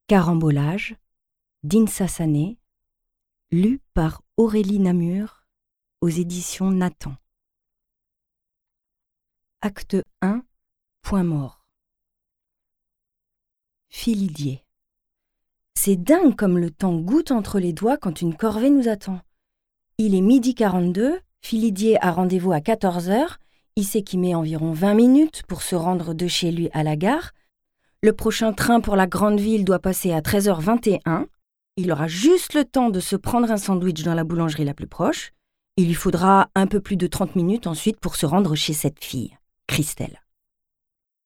Carambolage d'Insa Sané, lu par Aurélie Namur aux éditions Nathan. Acte 1, point mort. Philidier. C'est dingue comme le temps goutte entre les doigts quand une corvée nous attend. Il est 12h42, Philidier a rendez-vous à 14h, il sait qu'il met environ 20 minutes pour se rendre de chez lui à la gare. Le prochain train pour la grande ville doit passer à 13h21. Il aura juste le temps de se prendre un sandwich dans la boulangerie la plus proche. Il lui faudra un peu plus de 30 minutes ensuite pour se rendre chez cette fille, Christelle.